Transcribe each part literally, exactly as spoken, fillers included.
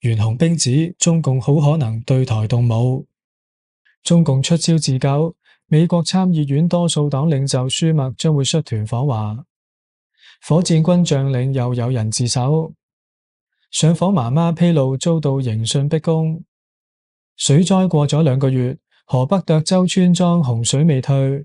袁洪兵指中共好可能對台動武。中共出招自救，美國參議院多數黨領袖舒默將會率團訪華。火箭軍將領又有人自首。上訪媽媽披露遭到刑訊逼供。水災過咗兩個月，河北涿州村莊洪水未退。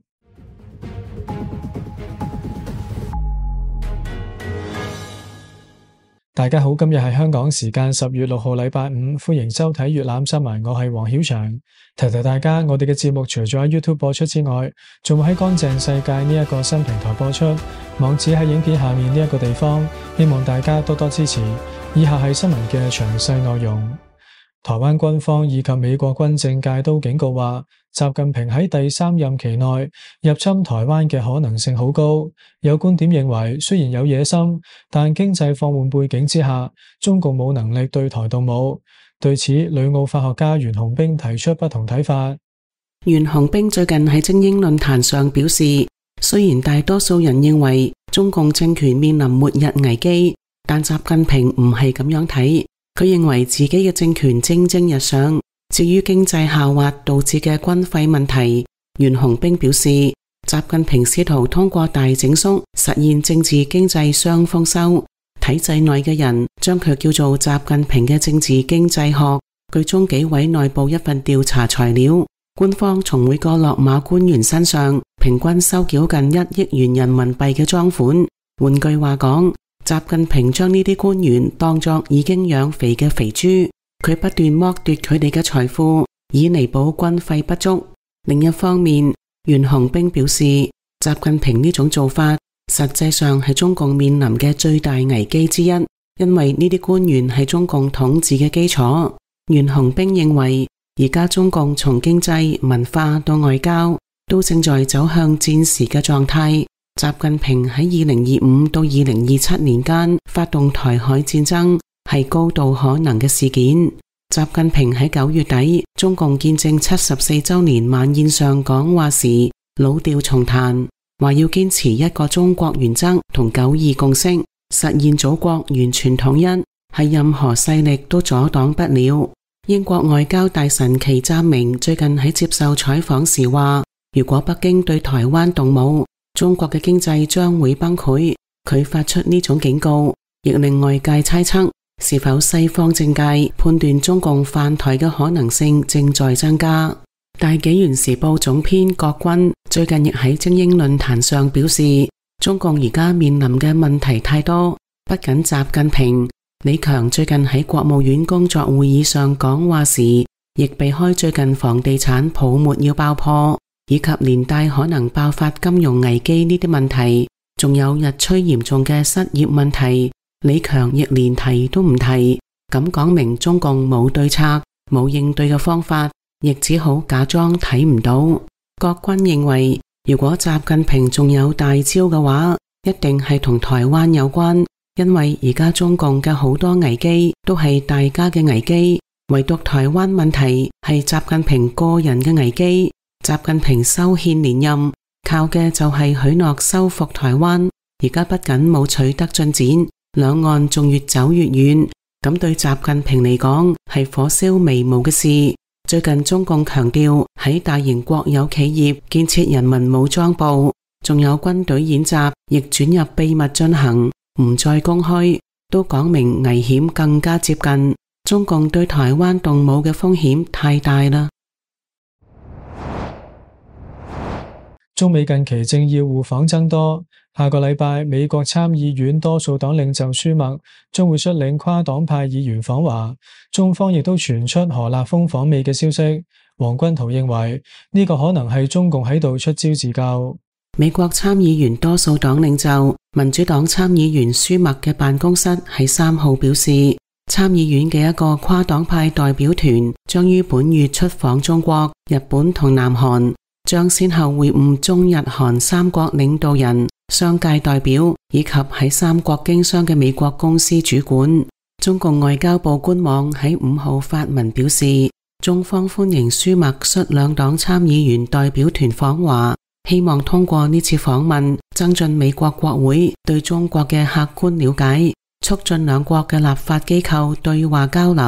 大家好，今日係香港時間十月六號禮拜五，歡迎收睇粵覽新聞，我係黃曉翔。提提大家，我哋嘅節目除咗喺 YouTube 播出之外，仲會喺乾淨世界呢一個新平台播出，網址喺影片下面呢一個地方，希望大家多多支持。以下係新聞嘅詳細內容。台灣軍方以及美國軍政界都警告話，習近平喺第三任期內入侵台灣嘅可能性好高。有觀點認為，雖然有野心，但經濟放緩背景之下，中共冇能力對台動武。對此，旅澳法學家袁洪兵提出不同睇法。 袁洪兵最近喺精英論壇上表示，雖然大多數人認為中共政權面臨末日危機，但習近平唔係咁樣睇。佢認為自己嘅政權蒸蒸日上。至於經濟下滑導致嘅軍費問題，袁洪兵表示，習近平試圖通過大整肅實現政治經濟雙豐收。體制內嘅人將佢叫做習近平嘅政治經濟學。據中紀委內部一份調查材料，官方從每個落馬官員身上平均收繳近一億元人民幣嘅贓款。換句話講，習近平將呢啲官員當作已經養肥嘅肥豬，佢不斷剝奪佢哋嘅財富，以彌補軍費不足。另一方面，袁洪兵表示，習近平呢種做法實際上係中共面臨嘅最大危機之一，因為呢啲官員係中共統治嘅基礎。袁洪兵認為，而家中共從經濟、文化到外交，都正在走向戰時嘅狀態。習近平喺二零二五到二零二七年間發動台海戰爭，係高度可能嘅事件。習近平喺九月底中共建政七十四周年晚宴上講話時，老調重彈，話要堅持一個中國原則同九二共識，實現祖國完全統一，係任何勢力都阻擋不了。英國外交大臣祁湛明最近喺接受採訪時話，如果北京對台灣動武，中國嘅經濟將會崩潰。佢發出呢種警告，亦令外界猜測是否西方政界判斷中共犯台嘅可能性正在增加。大紀元時報總編郭軍最近亦喺精英論壇上表示，中共而家面臨嘅問題太多，不僅習近平，李強最近喺國務院工作會議上講話時，亦避開最近房地產泡沫要爆破，以及連帶可能爆發金融危機呢啲問題，仲有日趨嚴重嘅失業問題，李強亦連提都唔提，咁講明中共冇對策，冇應對嘅方法，亦只好假裝睇唔到。郭軍認為，如果習近平仲有大招嘅話，一定係同台灣有關，因為而家中共嘅好多危機都係大家嘅危機，唯獨台灣問題係習近平個人嘅危機。習近平修憲連任，靠嘅就係許諾收復台灣，而家不僅冇取得進展，兩岸仲越走越遠，咁對習近平嚟講係火燒眉毛嘅事。最近中共強調喺大型國有企業建設人民武裝部，仲有軍隊演習亦轉入秘密進行，唔再公開，都講明危險更加接近，中共對台灣動武嘅風險太大啦。 中美近期政要互訪增多，下個禮拜美國參議院多數黨領袖舒默將會率領跨黨派議員訪華，中方亦都傳出何立峰訪美嘅消息。黃君濤認為呢個可能係中共喺度出招自救。 美國參議員多數黨領袖民主黨參議員舒默嘅辦公室喺三號表示，參議院嘅一個跨黨派代表團將於本月出訪中國、日本同南韓，將先後會晤中日韓三國領導人、商界代表以及喺三國經商嘅美國公司主管。中共外交部官網喺五號發文表示，中方歡迎舒默率兩黨參議員代表團訪華，希望通過呢次訪問增進美國國會對中國嘅客觀了解，促進兩國嘅立法機構對話交流，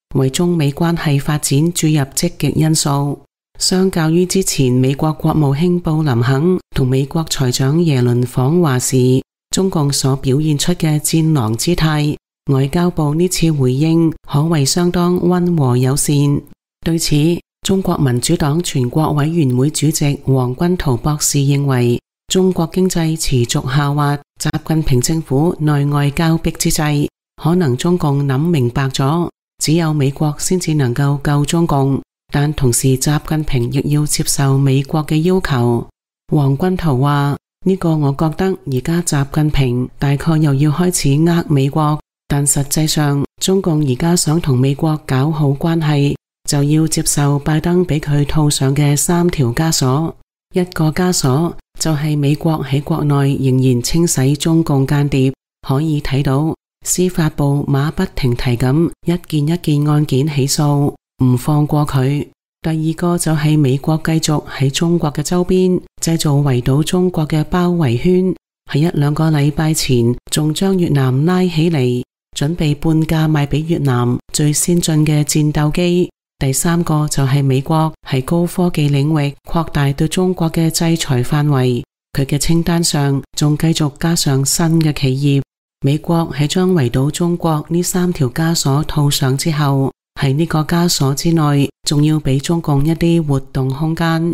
為中美關係發展注入積極因素。相較於之前美國國務卿布林肯同美國財長耶倫訪華時，中共所表現出嘅戰狼姿態，外交部呢次回應可謂相當溫和友善。對此，中國民主黨全國委員會主席黃軍濤博士認為，中國經濟持續下滑，習近平政府內外交迫之際，可能中共諗明白咗，只有美國先至能夠救中共，但同時習近平亦要接受美國嘅要求。黃軍濤話，呢個我覺得而家習近平大概又要開始呃美國，但實際上中共而家想同美國搞好關係，就要接受拜登俾佢套上嘅三條枷鎖。一個枷鎖就係美國喺國內仍然清洗中共間諜，可以睇到司法部馬不停蹄咁一件一件案件起訴，唔放過佢。第二個就係美國繼續喺中國嘅周邊製造圍堵中國嘅包圍圈，喺一兩個禮拜前仲將越南拉起嚟，準備半價賣俾越南最先進嘅戰鬥機。第三個就係美國喺高科技領域擴大對中國嘅制裁範圍，佢嘅清單上仲繼續加上新嘅企業。美國喺將圍堵中國呢三條枷鎖套上之後，喺呢個枷鎖之內，仲要俾中共一啲活動空間。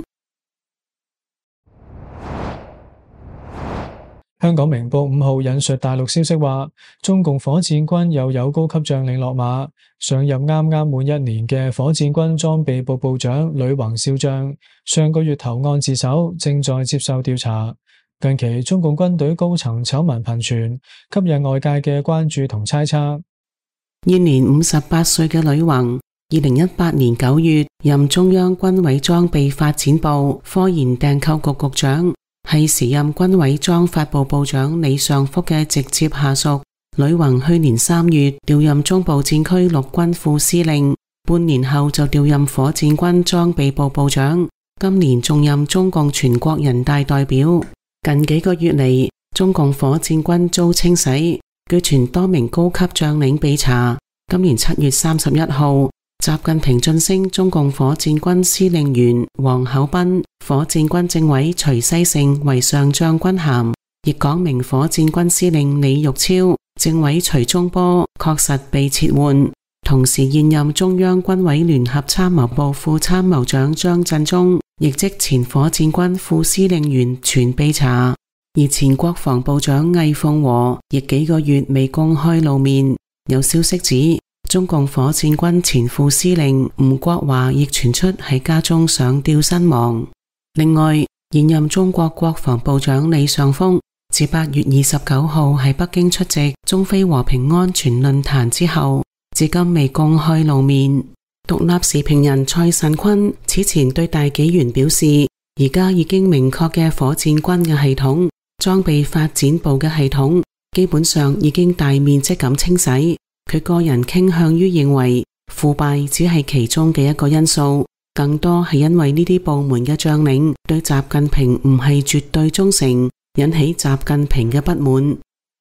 香港明報五號引述大陸消息話，中共火箭軍又有高級將領落馬，上任啱啱滿一年嘅火箭軍裝備部部長呂宏少將，上個月投案自首，正在接受調查。近期中共軍隊高層醜聞頻傳，吸引外界嘅關注同猜測。 現年五十八歲嘅呂宏，二零一八年九月任中央軍委裝備發展部科研訂購局局長，係時任軍委裝發部部長李尚福嘅直接下屬。呂宏去年三月調任中部戰區陸軍副司令，半年後就調任火箭軍裝備部部長，今年仲任中共全國人大代表。近幾個月嚟，中共火箭軍遭清洗，據傳多名高級將領被查。今年七月三十一號，習近平晉升中共火箭軍司令員王厚斌、火箭軍政委徐西盛為上將軍銜，亦講明火箭軍司令李玉超、政委徐忠波確實被撤換。同時，現任中央軍委聯合參謀部副參謀長張振中，亦即前火箭軍副司令員全被查。而前國防部長魏鳳和亦幾個月未公開露面。有消息指，中共火箭軍前副司令吳國華亦傳出喺家中上吊身亡。另外，現任中國國防部長李尚福自八月二十九號喺北京出席中非和平安全論壇之後，至今未公開露面。獨立時評人蔡慎坤此前對大紀元表示，而家已經明確嘅火箭軍嘅系統、裝備發展部嘅系統基本上已經大面積咁清洗。佢個人傾向於認為，腐敗只係其中嘅一個因素，更多係因為呢啲部門嘅將領對習近平唔係絕對忠誠，引起習近平嘅不滿。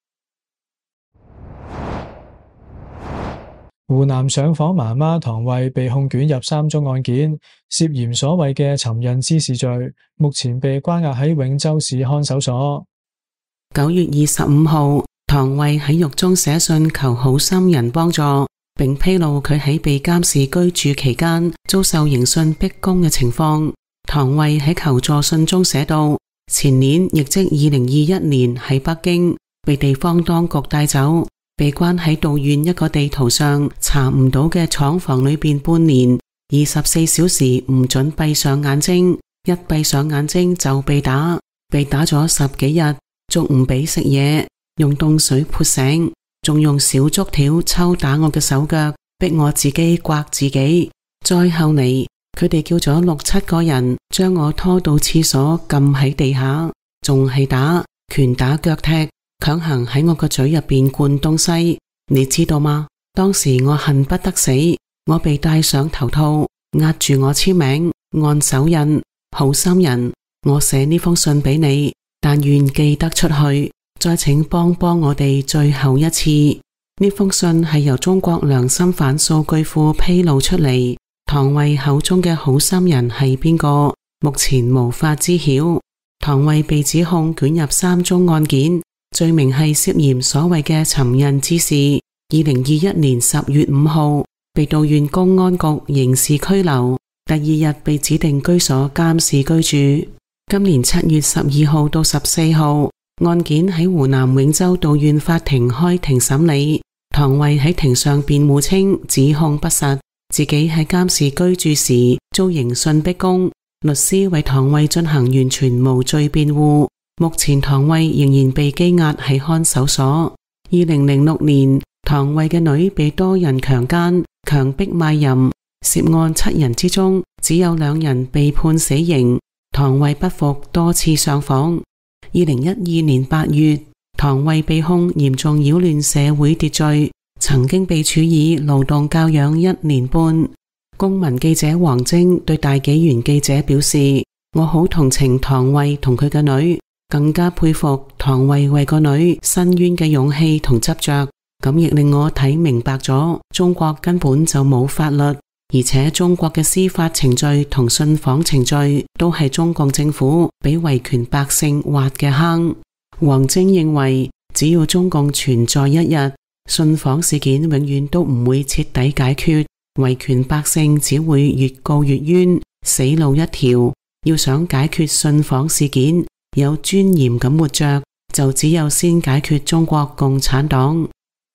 湖南上訪媽媽唐慧被控捲入三宗案件，涉嫌所謂嘅尋釁滋事罪，目前被關押喺永州市看守所。 九月二十五號，唐慧喺獄中寫信求好心人幫助，並披露佢喺被監視居住期間遭受刑訊逼供嘅情況。唐慧喺求助信中寫道，前年亦即二零二一年喺北京被地方當局帶走，被關喺道縣一個地圖上查唔到嘅廠房裏邊半年，二十四小時唔准閉上眼睛，一閉上眼睛就被打，被打咗十幾日，仲唔俾食嘢，用凍水潑醒，仲用小竹條抽打我嘅手腳，逼我自己刮自己。再後嚟，佢哋叫咗六七個人將我拖到廁所撳喺地下，仲係打，拳打腳踢，強行喺我個嘴入邊灌東西。你知道嗎？當時我恨不得死，我被戴上頭套，壓住我簽名，按手印。好心人，我寫呢封信俾你，但願寄得出去。再請幫幫我哋最後一次。 呢封信係由中國良心犯數據庫披露出嚟，唐慧口中嘅好心人係邊個，目前無法知曉。唐慧被指控捲入三宗案件，罪名係涉嫌所謂嘅尋釁滋事。二零二一年十月五號，被道縣公安局刑事拘留，第二日被指定居所監視居住。今年七月十二號到十四號，案件喺湖南永州道縣法庭開庭審理。唐慧喺庭上辯護稱指控不實，自己喺監視居住時遭刑訊逼供，律師為唐慧進行完全無罪辯護。目前唐慧仍然被羈押喺看守所。二零零六年，唐慧嘅女被多人強姦、強迫賣淫，涉案七人之中只有兩人被判死刑。唐慧不服，多次上訪。二零一二年八月，唐慧被控嚴重擾亂社會秩序，曾經被處以勞動教養一年半。公民記者黃晶對大紀元記者表示：我好同情唐慧同佢嘅女，更加佩服唐慧為個女申冤嘅勇氣同執着。咁亦令我睇明白咗，中國根本就冇法律，而且中國嘅司法程序同信訪程序都係中共政府俾維權百姓挖嘅坑。黃晶認為，只要中共存在一日，信訪事件永遠都唔會徹底解決，維權百姓只會越告越冤，死路一條。要想解決信訪事件，有尊嚴咁活着，就只有先解決中國共產黨。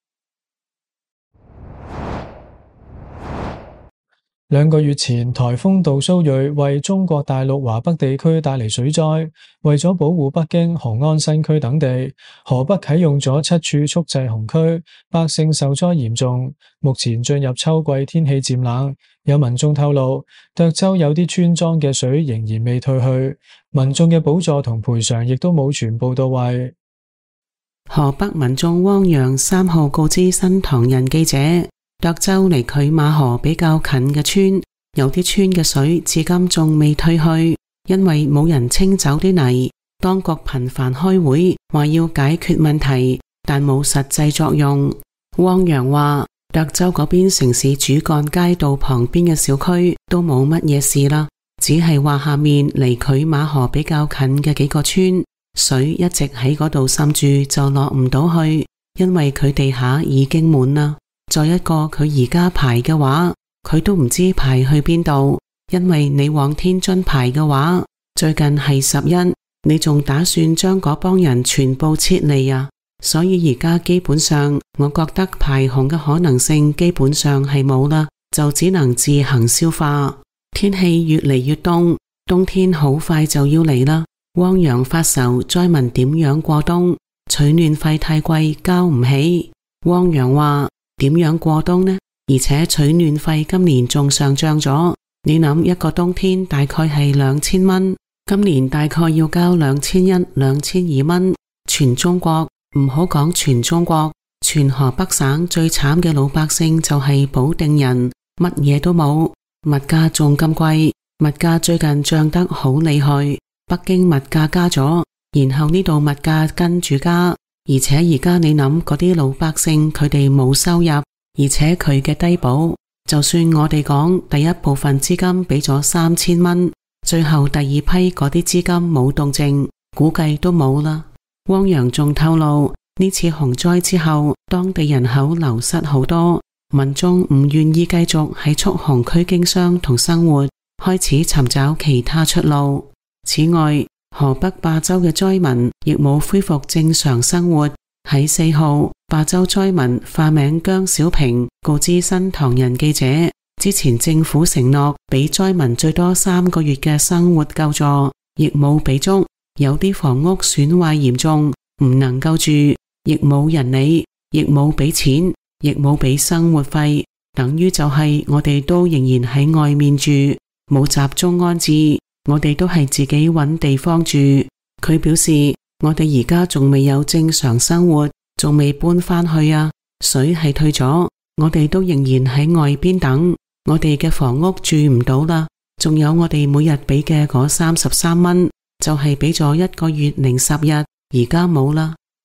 兩個月前，颱風杜蘇芮為中國大陸華北地區帶嚟水災，為咗保護北京、雄安新區等地，河北啟用咗七處蓄滯洪區，百姓受災嚴重。目前進入秋季，天氣漸冷，有民眾透露，涿州有啲村莊嘅水仍然未退去，民眾嘅補助同賠償亦都冇全部到位。 河北民眾汪洋三號告知新唐人記者，涿州離拒馬河比較近嘅村，有啲村嘅水至今仲未退去，因為冇人清走啲泥。當局頻繁開會，話要解決問題，但冇實際作用。汪洋話，涿州嗰邊城市主幹街道旁邊嘅小區都冇乜嘢事啦，只係話下面離拒馬河比較近嘅幾個村，水一直喺嗰度滲住，就落唔到去，因為佢地下已經滿啦。再一個，佢而家排嘅話，佢都唔知排去邊度，因為你往天津排嘅話，最近係十一，你仲打算將嗰幫人全部撤離啊？所以而家基本上，我覺得排洪嘅可能性基本上係冇啦，就只能自行消化。天氣越嚟越凍，冬天好快就要嚟啦。汪洋發愁災民點樣過冬，取暖費太貴，交唔起。汪洋話，點樣過冬呢？而且取暖費今年仲上漲咗，你諗一個冬天大概係兩千蚊，今年大概要交兩千一、兩千二蚊。全中國，唔好講全中國，全河北省最慘嘅老百姓就係保定人，乜嘢都冇，物價仲咁貴，物價最近漲得好厲害，北京物價加咗，然後呢度物價跟住加。而且而家你諗嗰啲老百姓佢哋冇收入，而且佢嘅低保，就算我哋講第一部分資金俾咗三千蚊，最後第二批嗰啲資金冇動靜，估計都冇啦。汪洋仲透露，呢次洪災之後，當地人口流失好多，民眾唔願意繼續喺蓄洪區經商同生活，開始尋找其他出路。此外，河北霸州嘅災民亦冇恢復正常生活。喺四號，霸州災民化名姜小平告知新唐人記者，之前政府承諾俾災民最多三個月嘅生活救助，亦冇俾足，有啲房屋損壞嚴重，唔能夠住，亦冇人理，亦冇俾錢，亦冇俾生活費，等於就係我哋都仍然喺外面住，冇集中安置。我哋都係自己揾地方住。佢表示，我哋而家仲未有正常生活，仲未搬返去啊。水係退咗，我哋都仍然喺外邊等。我哋嘅房屋住唔到啦。仲有我哋每日俾嘅嗰三十三蚊，就係俾咗一個月零十日，而家冇啦。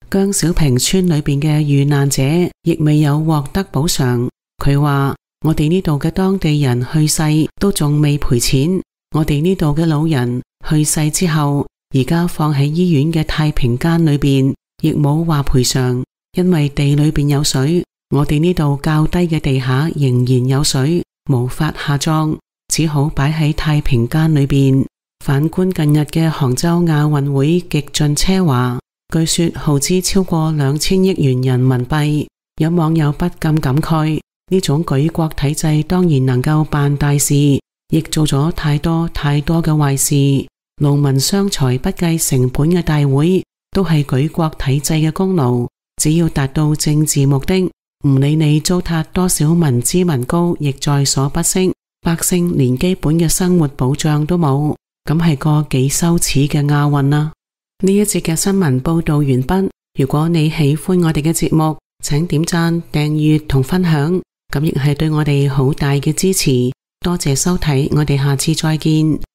姜小平村裏邊嘅遇難者亦未有獲得補償。佢話：我哋呢度嘅當地人去世都仲未賠錢，我哋呢度嘅老人去世之後，而家放喺醫院嘅太平間裏邊，亦冇話賠償，因為地裏邊有水，我哋呢度較低嘅地下仍然有水，無法下葬，只好擺喺太平間裏邊。反觀近日嘅杭州亞運會極盡奢華，據說耗資超過兩千億元人民幣，有網友不禁感慨，呢種舉國體制當然能夠辦大事，亦做咗太多太多嘅壞事。勞民傷財不計成本嘅大會都係舉國體制嘅功勞，只要達到政治目的，唔理你糟蹋多少民脂民膏，亦在所不惜。百姓連基本嘅生活保障都冇，咁係個幾羞恥嘅亞運啊！呢一節嘅新聞報道完畢。如果你喜歡我哋嘅節目，請點讚、訂閱同分享，咁亦係對我哋好大嘅支持。多謝收睇，我哋下次再見。